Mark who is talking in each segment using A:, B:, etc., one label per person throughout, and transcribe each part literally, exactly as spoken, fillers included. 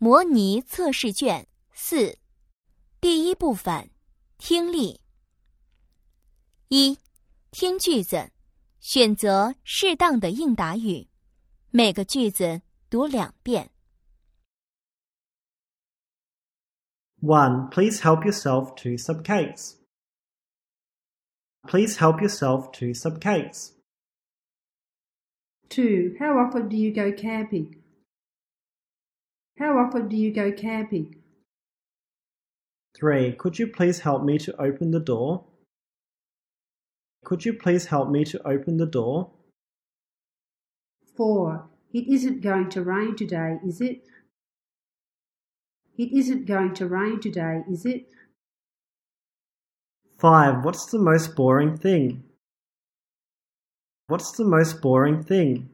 A: 模拟测试卷四，第一部分，听力。一、听句子，选择适当的应答语，每个句子读两遍。
B: one. Please help yourself to some cakes. Please help yourself to some cakes.
C: two. How often do you go camping? How often do you go camping?
B: three. Could you please help me to open the door? Could you please help me to open the door?
C: four. It isn't going to rain today, is it? It isn't going to rain today, is it?
B: five. What's the most boring thing? What's the most boring thing?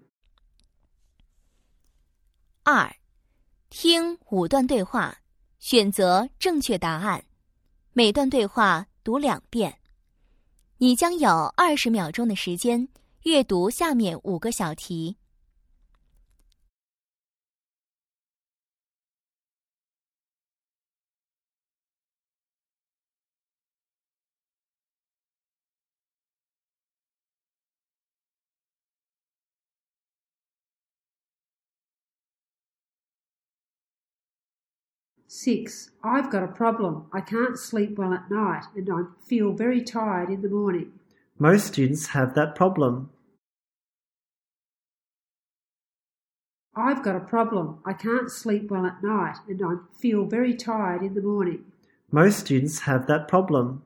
A: 二、听五段对话，选择正确答案，每段对话读两遍。你将有二十秒钟的时间阅读下面五个小题。
C: six. I've got a problem. I can't sleep well at night and I feel very tired in the morning.
B: Most students have that problem.
C: I've got a problem. I can't sleep well at night and I feel very tired in the morning.
B: Most students have that problem.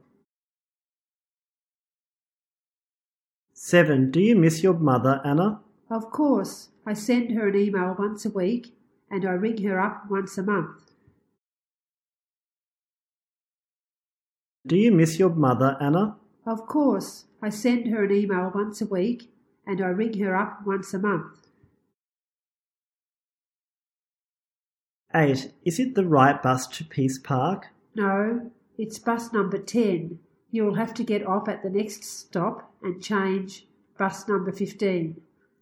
B: seven. Do you miss your mother, Anna?
C: Of course. I send her an email once a week and I ring her up once a month.
B: Do you miss your mother, Anna?
C: Of course. I send her an email once a week and I ring her up once a month.
B: eight. Is it the right bus to Peace Park?
C: No, it's bus number ten. You'll have to get off at the next stop and change bus number fifteen.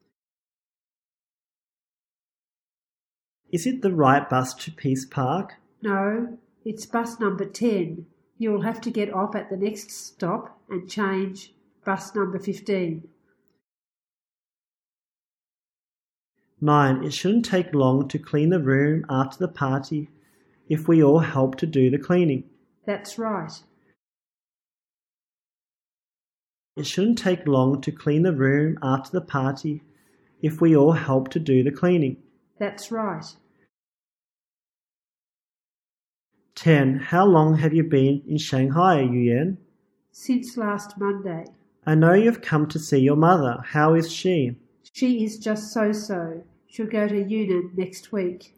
B: Is it the right bus to Peace Park?
C: No, it's bus number ten. You'll have to get off at the next stop and change bus number fifteen.
B: nine. It shouldn't take long to clean the room after the party if we all help to do the cleaning.
C: That's right.
B: It shouldn't take long to clean the room after the party if we all help to do the cleaning.
C: That's right.
B: ten. How long have you been in Shanghai, Yuyan?
C: Since last Monday.
B: I know you've come to see your mother. How is she?
C: She is just so-so. She'll go to Yunnan next week.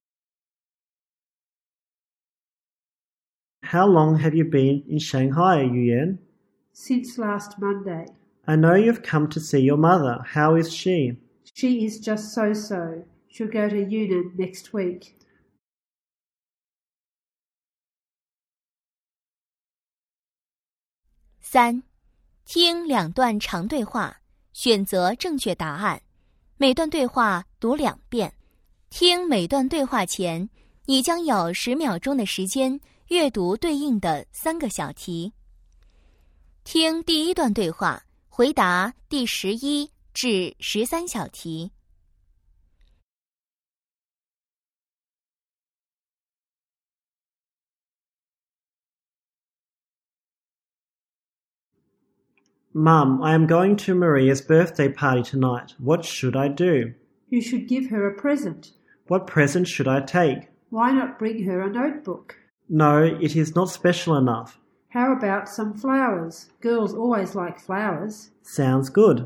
B: How long have you been in Shanghai, Yuyan?
C: Since last Monday.
B: I know you've come to see your mother. How is she?
C: She is just so-so. She'll go to Yunnan next week.
A: 三、听两段长对话，选择正确答案，每段对话读两遍。听每段对话前，你将有十秒钟的时间阅读对应的三个小题。听第一段对话，回答第十一至十三小题。
B: Mum, I am going to Maria's birthday party tonight. What should I do?
C: You should give her a present.
B: What present should I take?
C: Why not bring her a notebook?
B: No, it is not special enough.
C: How about some flowers? Girls always like flowers.
B: Sounds good.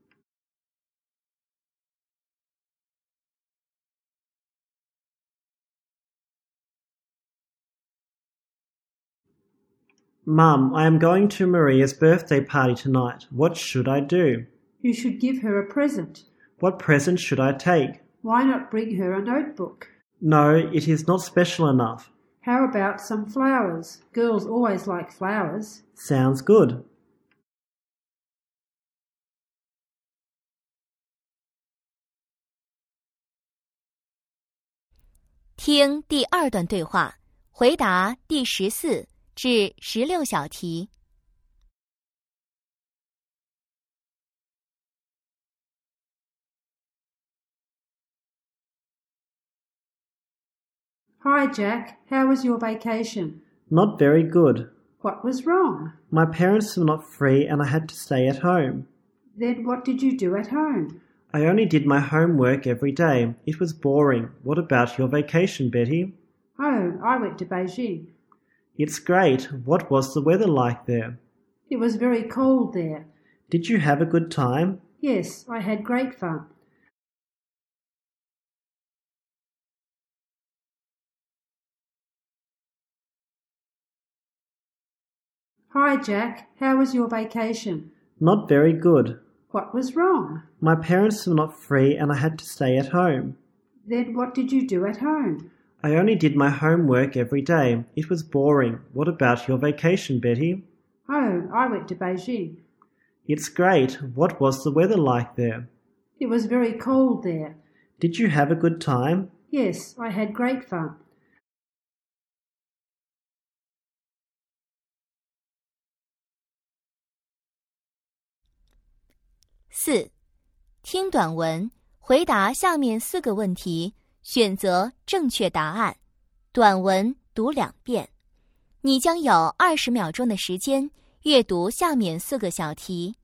B: Mum, I am going to Maria's birthday party tonight. What should I do?
C: You should give her a present.
B: What present should I take?
C: Why not bring her a notebook?
B: No, it is not special enough.
C: How about some flowers? Girls always like flowers.
B: Sounds good.
A: 听第二段对话，回答第十四至十六小题。
C: Hi, Jack. How was your vacation?
B: Not very good.
C: What was wrong?
B: My parents were not free and I had to stay at home.
C: Then what did you do at home?
B: I only did my homework every day. It was boring. What about your vacation, Betty?
C: Oh, I went to Beijing.
B: It's great. What was the weather like there?
C: It was very cold there.
B: Did you have a good time?
C: Yes, I had great fun. Hi, Jack. How was your vacation?
B: Not very good.
C: What was wrong?
B: My parents were not free and I had to stay at home.
C: Then what did you do at home?
B: I only did my homework every day. It was boring. What about your vacation, Betty?
C: Oh, I went to Beijing.
B: It's great. What was the weather like there?
C: It was very cold there.
B: Did you have a good time?
C: Yes, I had great fun.
A: (四) 听短文，回答下面四个问题，选择正确答案。短文读两遍。你将有二十秒钟的时间阅读下面四个小题。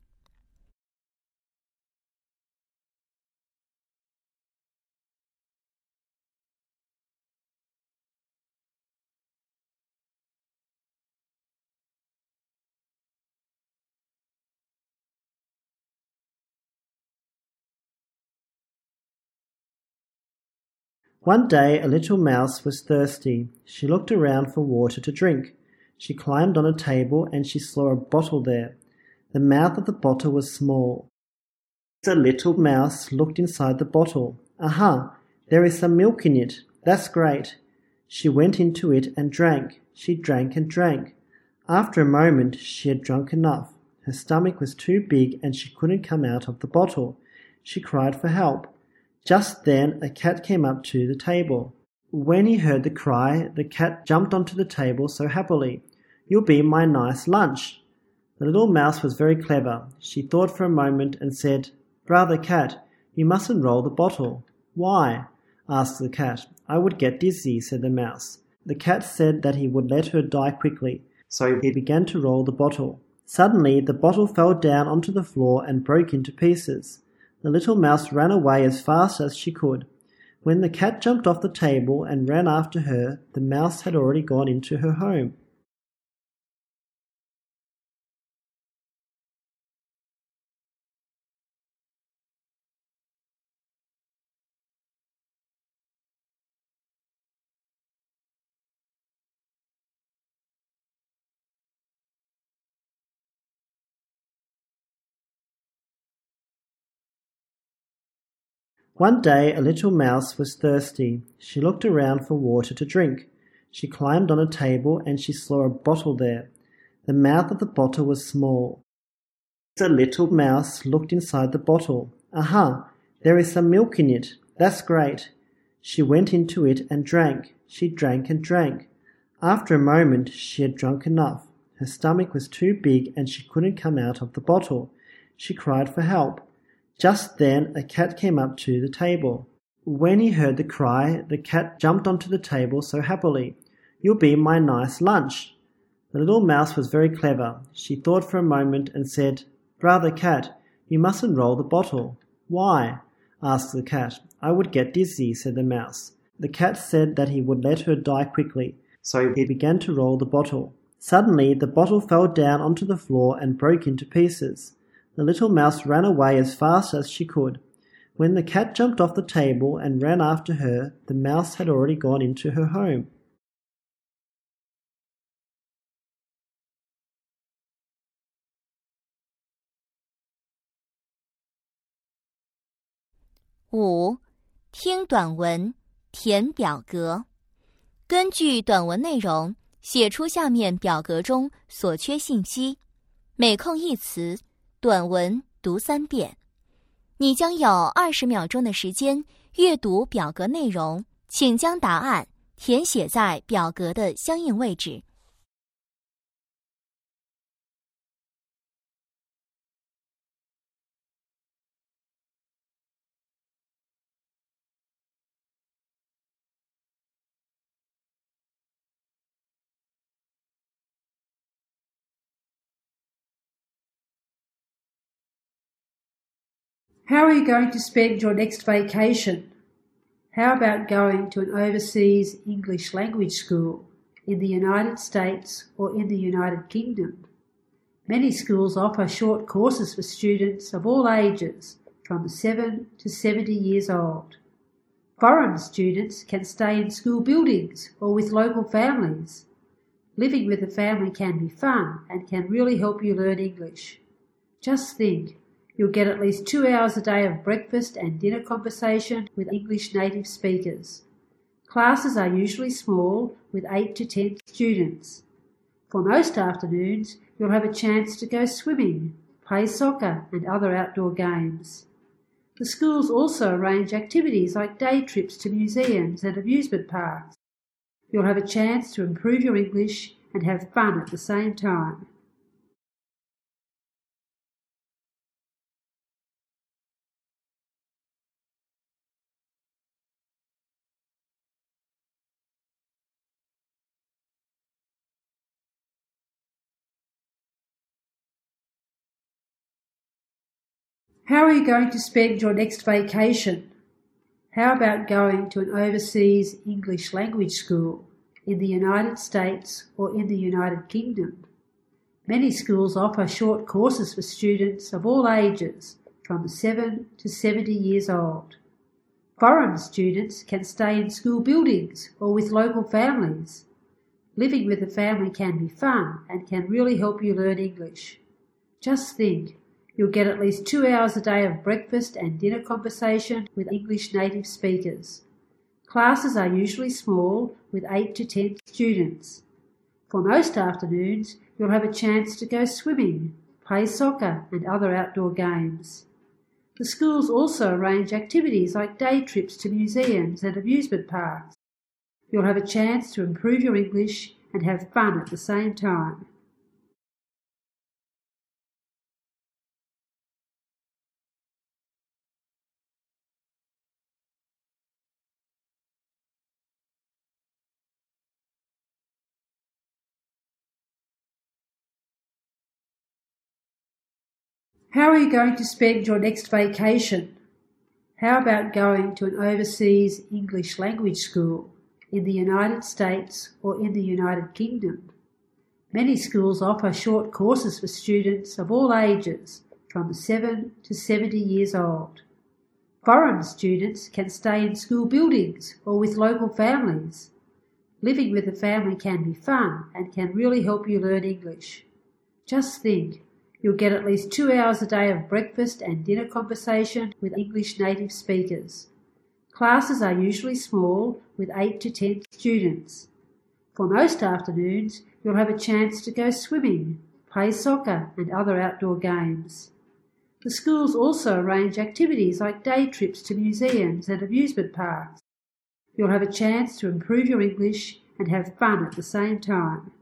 B: One day a little mouse was thirsty. She looked around for water to drink. She climbed on a table and she saw a bottle there. The mouth of the bottle was small. The little mouse looked inside the bottle. Aha! There is some milk in it. That's great. She went into it and drank. She drank and drank. After a moment she had drunk enough. Her stomach was too big and she couldn't come out of the bottle. She cried for help. Just then a cat came up to the table. When he heard the cry, the cat jumped onto the table so happily. You'll be my nice lunch. The little mouse was very clever. She thought for a moment and said, Brother cat, you mustn't roll the bottle. Why? Asked the cat. I would get dizzy, said the mouse. The cat said that he would let her die quickly, so he began to roll the bottle. Suddenly the bottle fell down onto the floor and broke into pieces. The little mouse ran away as fast as she could. When the cat jumped off the table and ran after her, the mouse had already gone into her home. One day a little mouse was thirsty. She looked around for water to drink. She climbed on a table and she saw a bottle there. The mouth of the bottle was small. The little mouse looked inside the bottle. Aha! There is some milk in it. That's great. She went into it and drank. She drank and drank. After a moment she had drunk enough. Her stomach was too big and she couldn't come out of the bottle. She cried for help. Just then a cat came up to the table. When he heard the cry, the cat jumped onto the table so happily. You'll be my nice lunch. The little mouse was very clever. She thought for a moment and said, Brother cat, you mustn't roll the bottle. Why? Asked the cat. I would get dizzy, said the mouse. The cat said that he would let her die quickly, so he began to roll the bottle. Suddenly the bottle fell down onto the floor and broke into pieces. The little mouse ran away as fast as she could. When the cat jumped off the table and ran after her, the mouse had already gone into her home.
A: (五) 听短文，填表格。根据短文内容，写出下面表格中所缺信息。每空一词，短文读三遍。你将有二十秒钟的时间阅读表格内容，请将答案填写在表格的相应位置。
C: How are you going to spend your next vacation? How about going to an overseas English language school in the United States or in the United Kingdom? Many schools offer short courses for students of all ages, from seven to seventy years old. Foreign students can stay in school buildings or with local families. Living with a family can be fun and can really help you learn English. Just think, you'll get at least two hours a day of breakfast and dinner conversation with English native speakers. Classes are usually small, with eight to ten students. For most afternoons, you'll have a chance to go swimming, play soccer and other outdoor games. The schools also arrange activities like day trips to museums and amusement parks. You'll have a chance to improve your English and have fun at the same time. How are you going to spend your next vacation? How about going to an overseas English language school in the United States or in the United Kingdom? Many schools offer short courses for students of all ages, from seven to seventy years old. Foreign students can stay in school buildings or with local families. Living with a family can be fun and can really help you learn English. Just think, you'll get at least two hours a day of breakfast and dinner conversation with English native speakers. Classes are usually small, with eight to ten students. For most afternoons, you'll have a chance to go swimming, play soccer and other outdoor games. The schools also arrange activities like day trips to museums and amusement parks. You'll have a chance to improve your English and have fun at the same time. How are you going to spend your next vacation? How about going to an overseas English language school in the United States or in the United Kingdom? Many schools offer short courses for students of all ages, from seven to seventy years old. Foreign students can stay in school buildings or with local families. Living with a family can be fun and can really help you learn English. Just think, you'll get at least two hours a day of breakfast and dinner conversation with English native speakers. Classes are usually small, with eight to ten students. For most afternoons, you'll have a chance to go swimming, play soccer and other outdoor games. The schools also arrange activities like day trips to museums and amusement parks. You'll have a chance to improve your English and have fun at the same time.